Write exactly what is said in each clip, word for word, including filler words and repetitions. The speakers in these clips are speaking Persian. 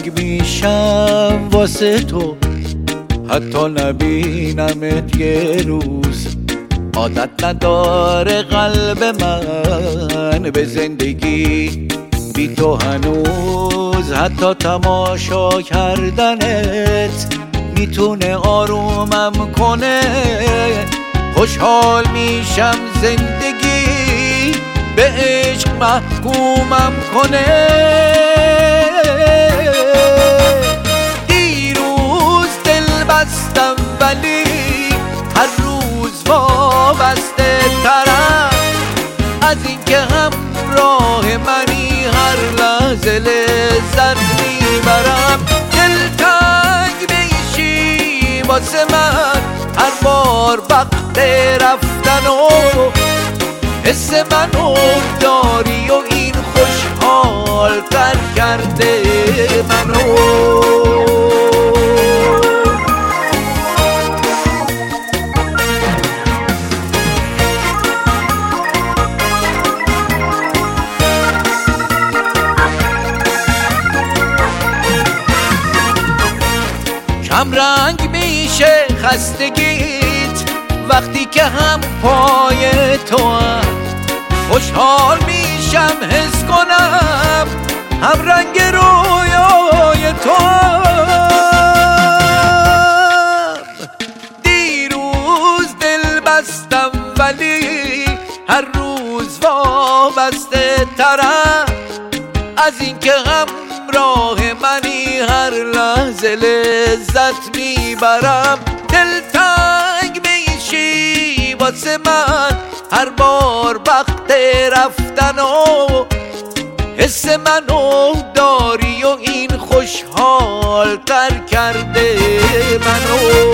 دلتنگ میشم واسه تو، حتی نبینمت یه روز. عادت نداره قلب من به زندگی بی تو هنوز، حتی تماشا کردنت میتونه آرومم کنه. خوشحال میشم زندگی به عشق محکومم کنه. دیروز دل بستم ولی هر روز وابسته ترم از اینکه همراه منی، هر لحظه لذت میبرم. دلتنگ میشی واسه من هر بار وقت رفتن و حس منو داری و این خوشحال تر کرده منو. کم رنگ میشه خستگیت وقتی که هم پای تو هم. خوشحال میشم حس کنم هم رنگ رویای تو هم. دیروز دل بستم ولی هر روز وابسته ترم از اینکه همراه منی، هر لحظه لذت میبرم. دلتنگ میشی واسه من هر بار وقت رفتن و حس منو داری و این خوشحال تر کرده منو.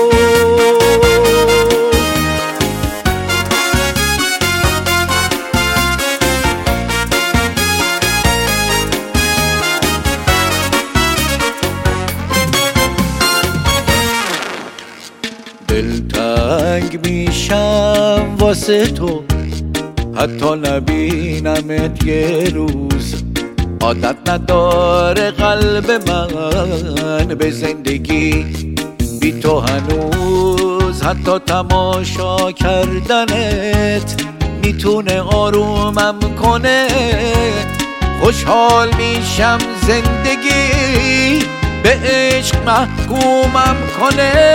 دلتنگ میشم واسه تو، حتی نبینمت یه روز. عادت نداره قلب من به زندگی بی تو هنوز، حتی تماشا کردنت میتونه آرومم کنه. خوشحال میشم زندگی به عشق محکومم کنه.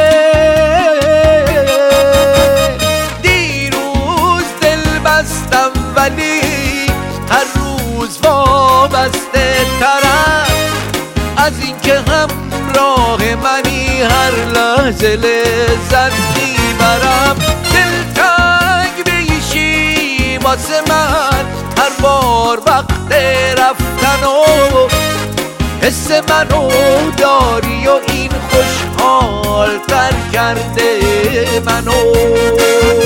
دیروز دل بستم ولی هر روز وابسته ترم از اینکه همراه منی، هر لحظه لذت میبرم. دلتنگ میشی واسه من هر بار وقت رفتن و حس منو داری و این خوشحال تر کرده منو.